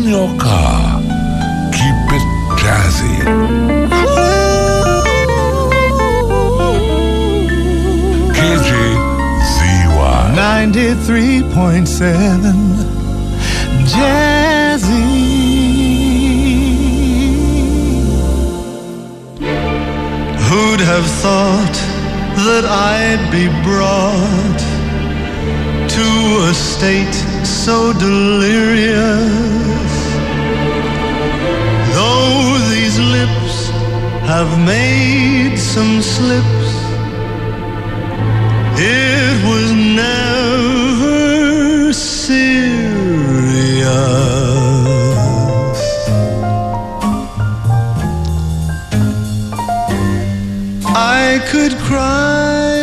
your car, keep it jazzy. KGZY 93.7 Jazzy. Who'd have thought that I'd be brought to a state so delirious? Though these lips have made some slips, it was never serious. I could cry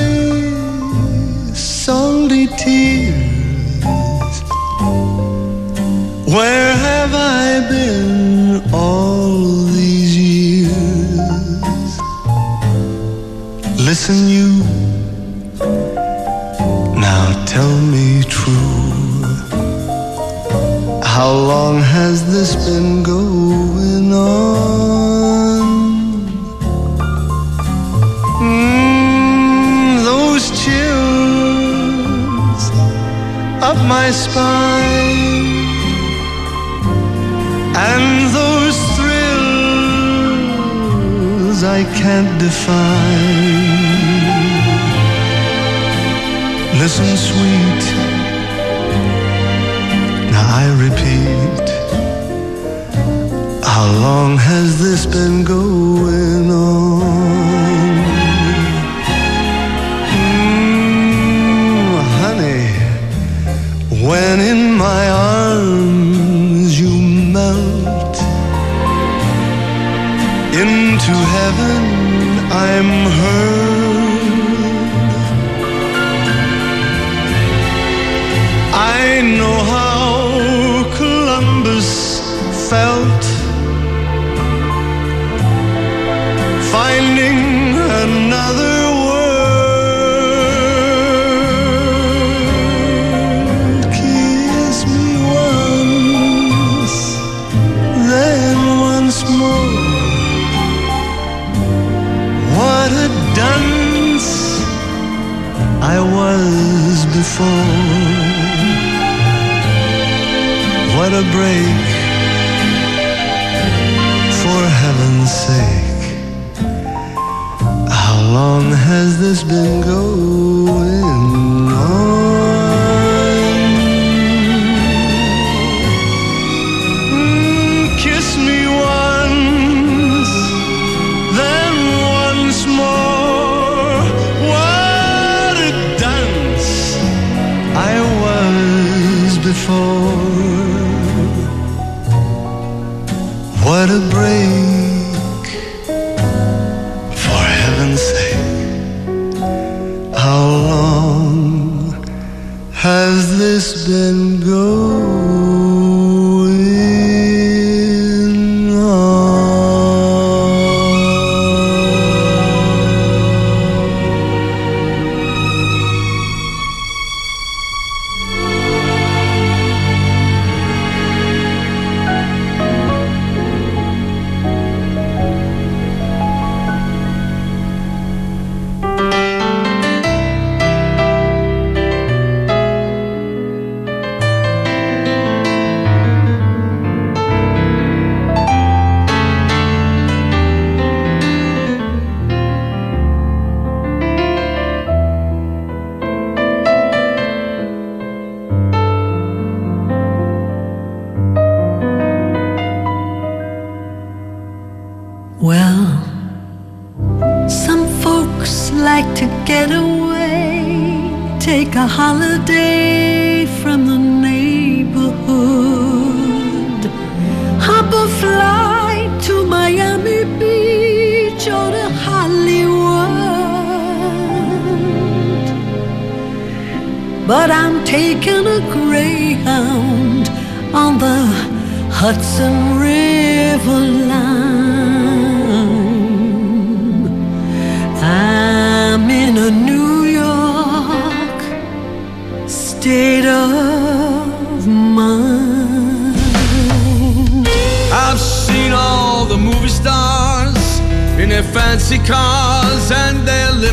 salty tears. Where have I been all these years? Listen, you, now tell me true, how long has this been going on? Those chills up my spine, and those thrills I can't define. Listen, sweet, now I repeat, how long has this been going on? Honey, when in my arms you melt into heaven, I'm heard. I know how Columbus felt, finding another world. Kiss me once, then once more. What a dunce I was before. What a break, for heaven's sake. How long has this been going on? Kiss me once, then once more. What a dance I was before. What a break, for heaven's sake. How long has this been going on? Well, some folks like to get away, take a holiday from the neighborhood, hop a flight to Miami Beach or to Hollywood. But I'm taking a Greyhound on the Hudson River line. I'm in a New York state of mind.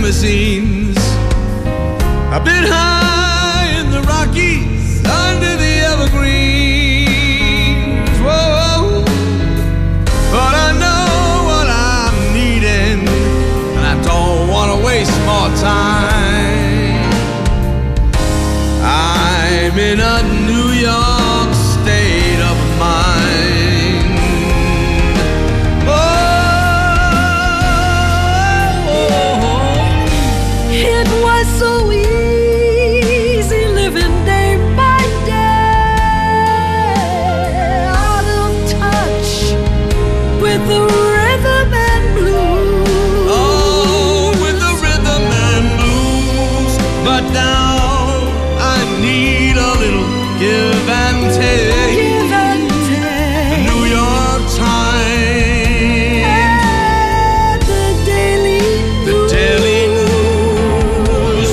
limousines. I've been high in the Rockies, under the evergreens. Whoa, but I know what I'm needing, and I don't want to waste more time. I'm in a New York state of mind. It was so easy living day by day, out of touch with the rhythm and blues. Oh, with the rhythm and blues. But now I need a little give and take. Give and take. The New York Times, And the Daily News. Daily News.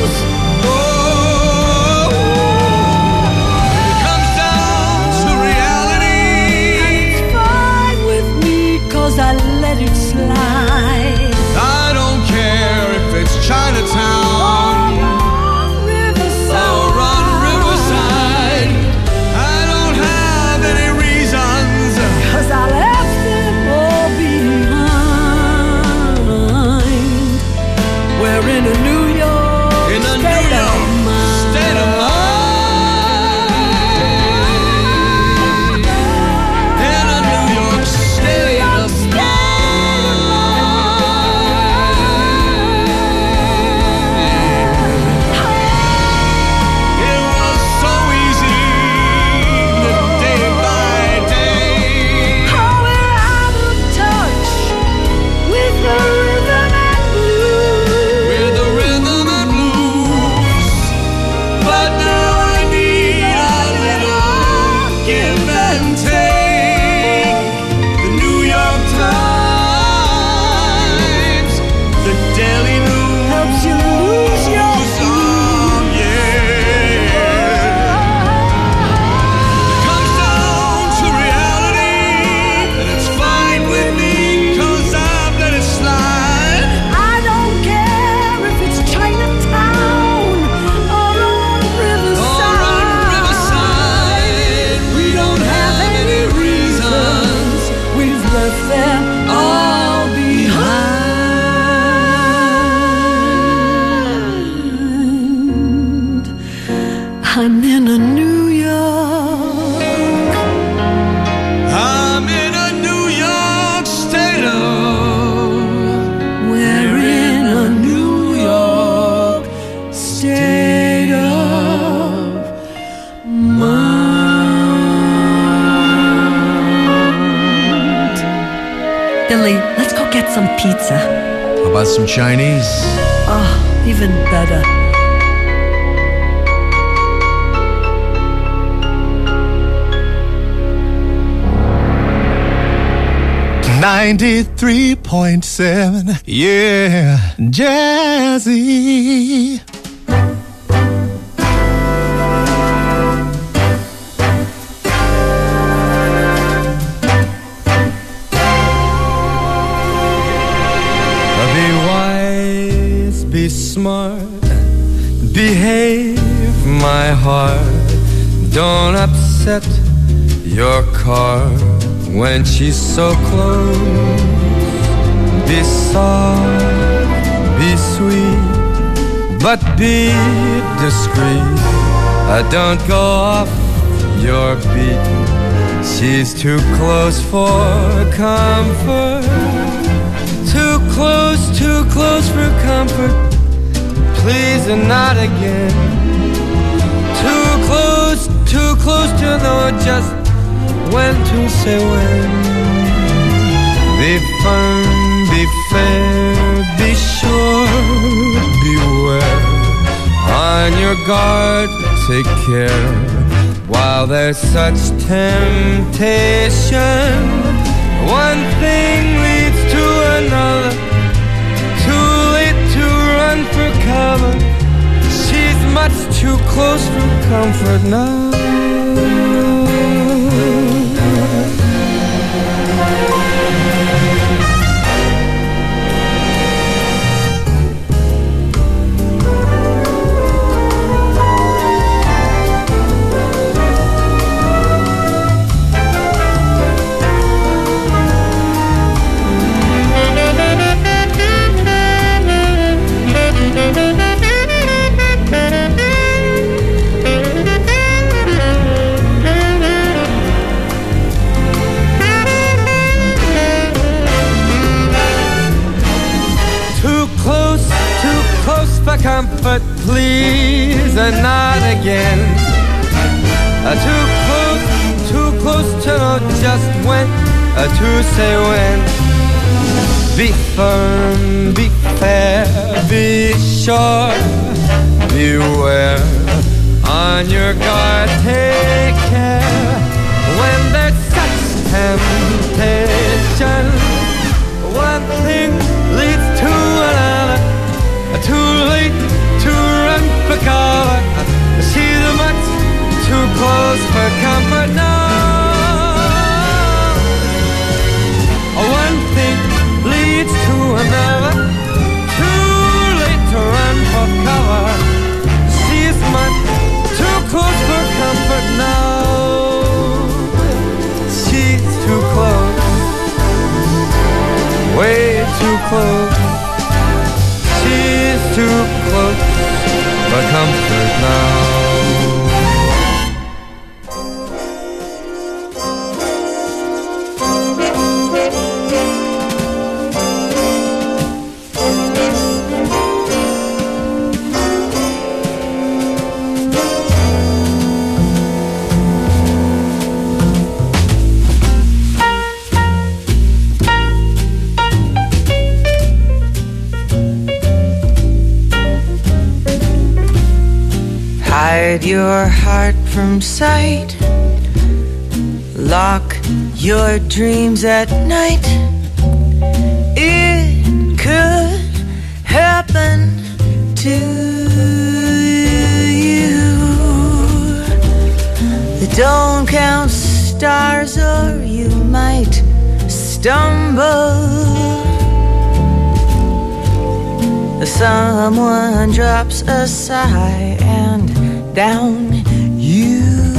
Oh, it comes down to reality. It's fine with me 'cause I let it slide. I don't care if it's Chinatown or on Riverside. I don't have any reasons. 'Cause I left them all behind. We're in a New York In a New state of York mind. state of mind. In a New York state of mind. It was so easy, living day by day. Oh, we're out of touch with the rhythm and blues. With the rhythm and blues. But now I need a little give and take. The New York Times, the Daily News. Helps you lose your Oh, yeah. Comes down to reality, and it's fine with me 'cause I've let it slide. I don't care if it's Chinatown or on Riverside. We don't have any reasons. We've left them all behind. I'm in a New York. I'm in a New York state of. We're in a New York state of mind. Billy, let's go get some pizza. How about some Chinese? Oh, even better. 93.7, yeah, Jazzy. Be wise, be smart, behave, my heart. Don't upset your car when she's so close. Be soft, be sweet, but be discreet. Don't go off your beat. She's too close for comfort. Too close for comfort. Please and not again. Too close to know just when to say when. Be firm, be fair, be sure, beware. On your guard, take care. While there's such temptation, one thing leads to another. Too late to run for cover. She's much too close for comfort now. comfort, please, and not again. Too close to know just when to say when. Be firm, be fair, be sure, beware. On your guard, take care. When there's such temptation, one thing leads to another. Too late to run for cover. She's much too close for comfort now. One thing leads to another. Too late to run for cover. She's much too close for comfort now. She's too close, way too close. She's too close for comfort now. Hide your heart from sight. Lock your dreams at night. It could happen to you. Don't count stars or you might stumble. Someone drops a sigh and down you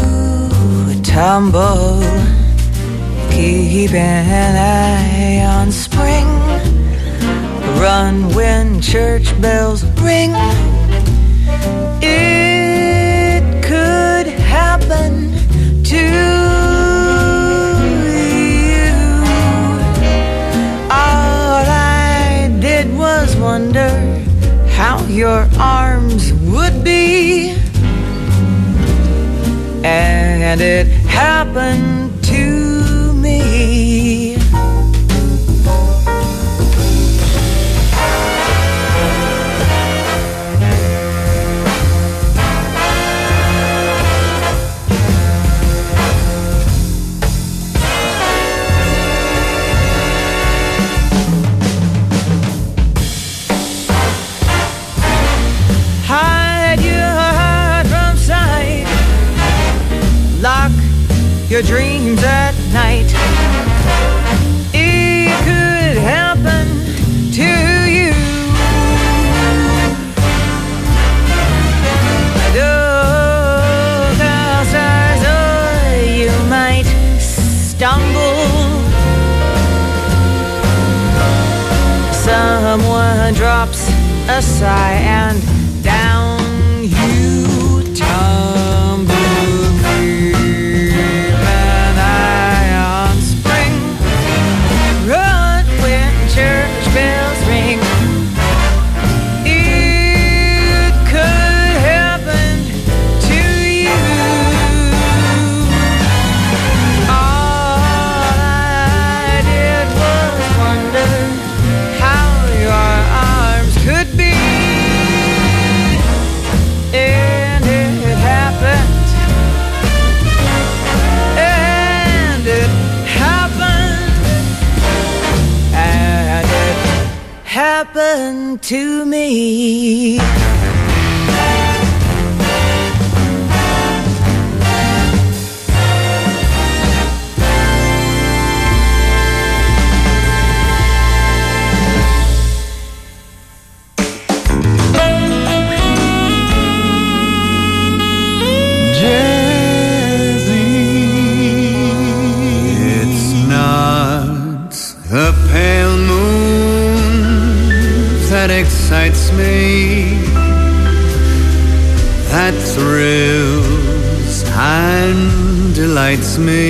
tumble. Keep an eye on spring. Run when church bells ring. It could happen to you. All I did was wonder how your arms would be. And it happened to me. Hide your heart from sight. Lock your dreams at night. It could happen to you. Look outside or you might stumble. Someone drops a sigh and down you tumble. Keep an eye on spring. Run when church bells ring. It could happen to you. All I did was wonder how your arms could be. And it happened. And it happened. And it happened to me. It's not the pale moon that excites me, that thrills and delights me.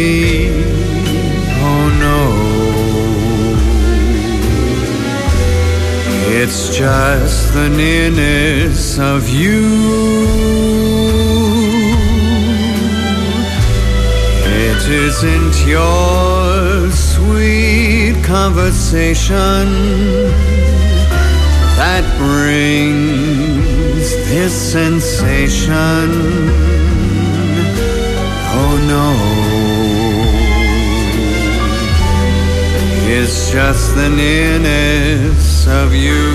Oh no, It's just the nearness of you. It isn't your sweet conversation that brings this sensation. Oh no, it's just the nearness of you.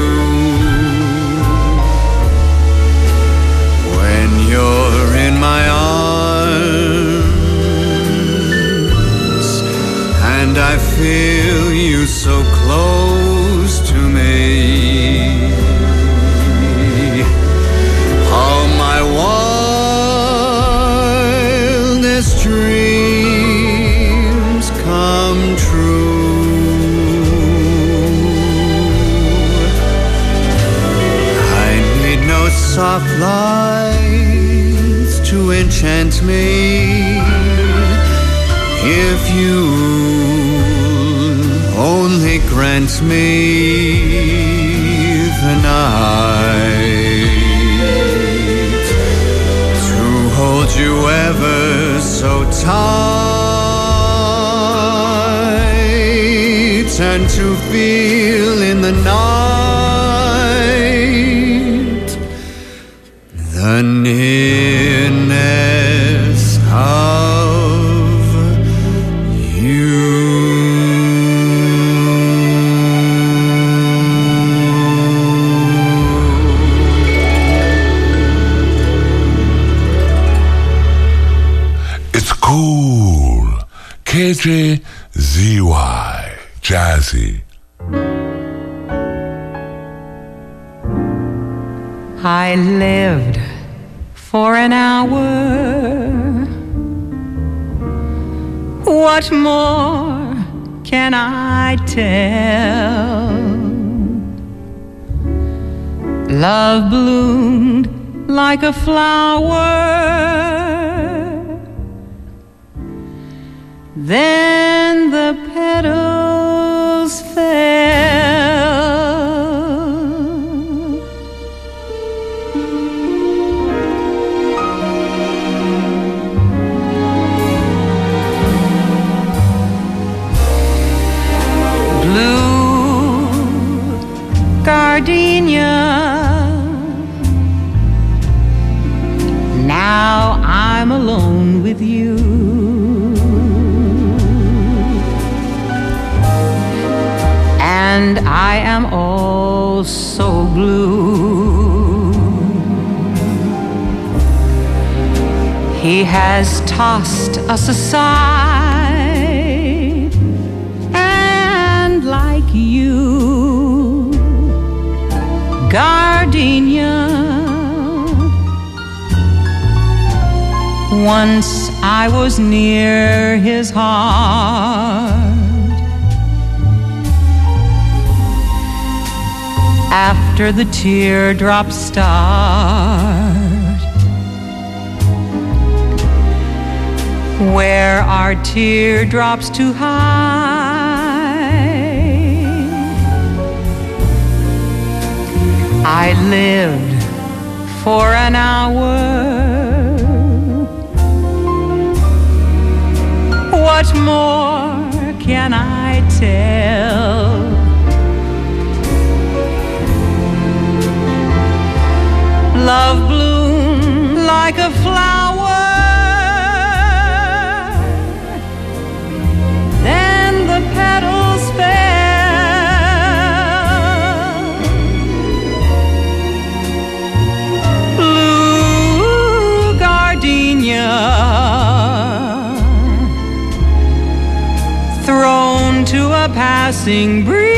When you're in my arms and I feel you so close to me, all my wildest dreams come true. I need no soft lights to enchant me. If you only grant me the night to hold you ever so tight and to feel in the night the nearness of you. It's cool. KJZY. Jazzy. I lived for an hour. What more can I tell? Love bloomed like a flower. Then the petals fell. Blue gardenia. Now I'm alone with you. And I am all so blue. He has tossed us aside, and like you, gardenia, once I was near his heart. After the teardrops start, where are teardrops to hide? I lived for an hour. What more can I tell? Love bloomed like a flower. Then the petals fell. Blue gardenia, thrown to a passing breeze.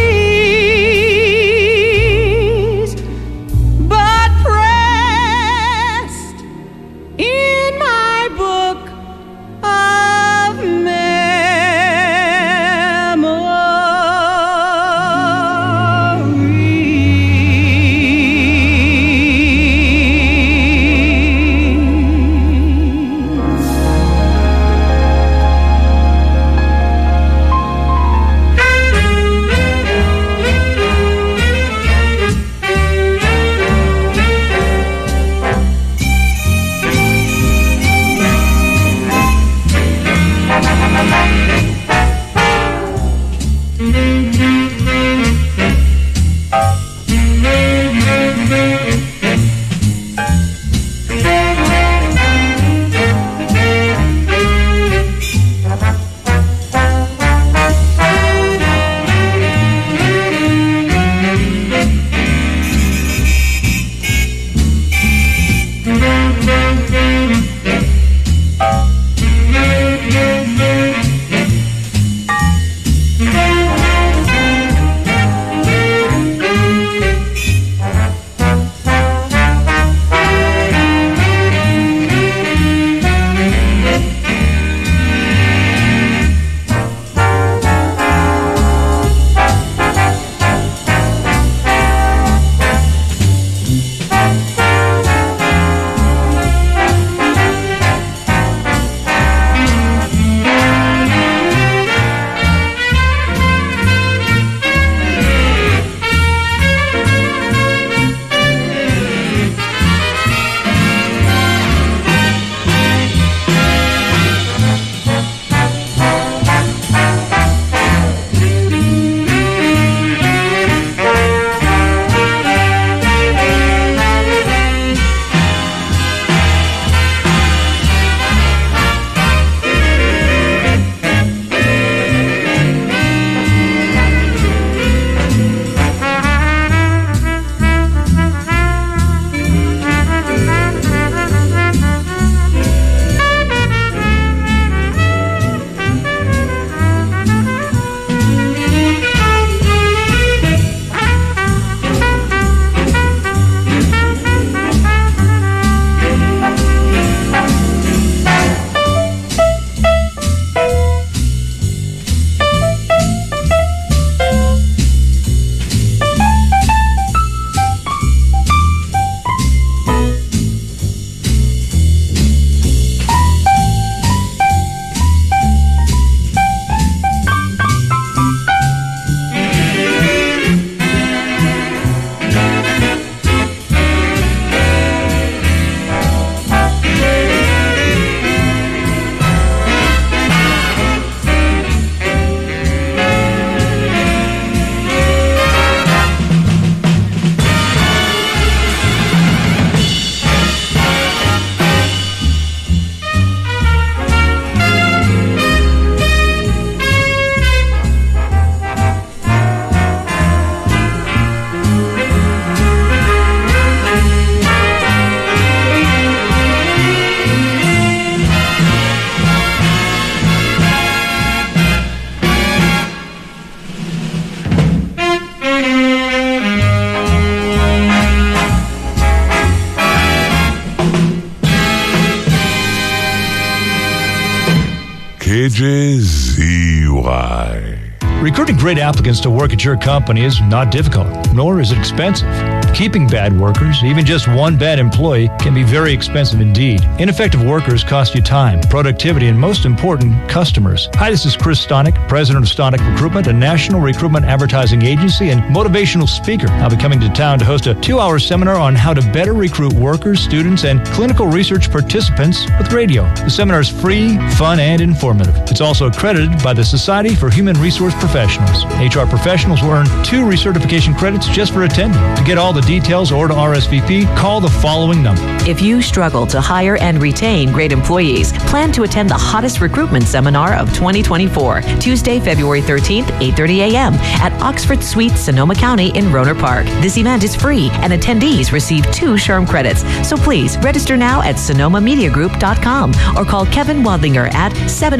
KJZY. Recruiting great applicants to work at your company is not difficult, nor is it expensive. Keeping bad workers, even just one bad employee, can be very expensive indeed. Ineffective workers cost you time, productivity, and most important, customers. Hi, this is Chris Stonick, president of Stonick Recruitment, a national recruitment advertising agency and motivational speaker. I'll be coming to town to host a 2-hour seminar on how to better recruit workers, students, and clinical research participants with radio. The seminar is free, fun, and informative. It's also accredited by the Society for Human Resource Professionals. HR professionals will earn 2 recertification credits just for attending. To get all the details or to RSVP, call the following number. If you struggle to hire and retain great employees, plan to attend the hottest recruitment seminar of 2024, Tuesday, February 13th, 8:30 a.m. at Oxford Suite, Sonoma County in Rohnert Park. This event is free and attendees receive 2 SHRM credits. So please register now at sonomamediagroup.com or call Kevin Wadlinger at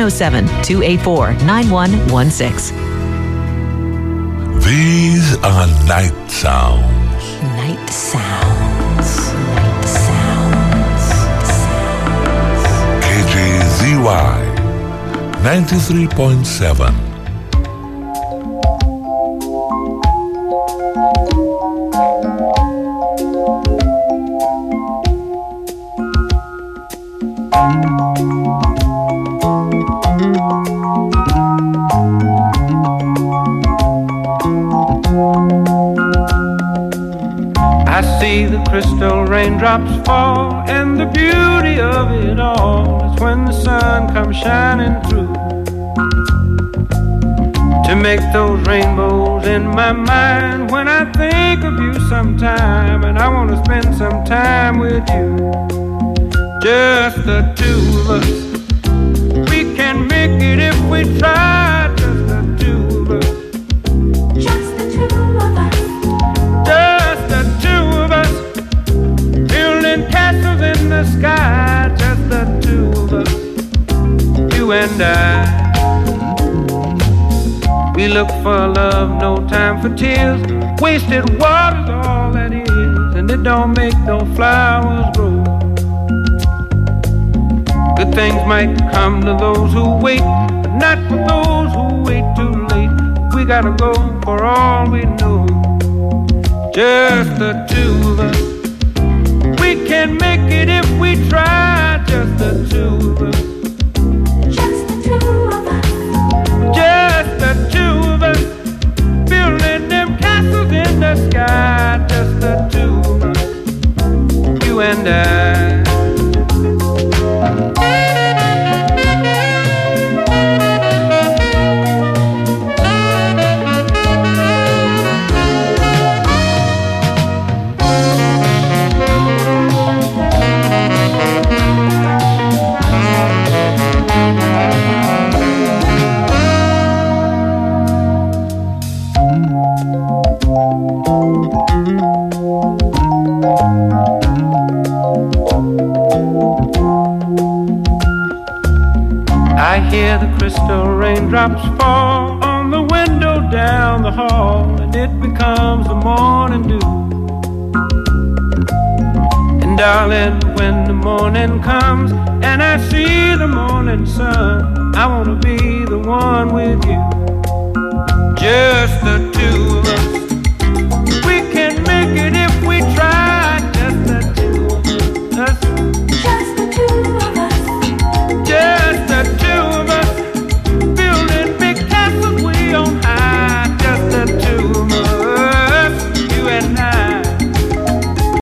707-284-9116. These are night sounds. Night sounds. Night sounds. KJZY 93.7. I see the crystal raindrops fall, and the beauty of it all is when the sun comes shining through to make those rainbows in my mind. When I think of you sometime, and I want to spend some time with you, just the 2 of us. We can make it if we try, just the 2 of us. Just the 2 of us. Just the 2 of us, building castles in the sky. Just the 2 of us, you and I. We look for love, no time for tears. Wasted water's all that is, and it don't make no flowers grow. Good things might come to those who wait, but not for those who wait too late. We gotta go for all we know. Just the 2 of us. We can make it if we try. Just the 2 of us. Just the 2 of us. Just the 2 of us. Building them castles in the sky. Just the 2 of us. You and I. I hear the crystal raindrops fall on the window down the hall, and it becomes the morning dew. And darling, when the morning comes and I see the morning sun, I wanna be the one with you. Just the 2 of us. We can make it if we try.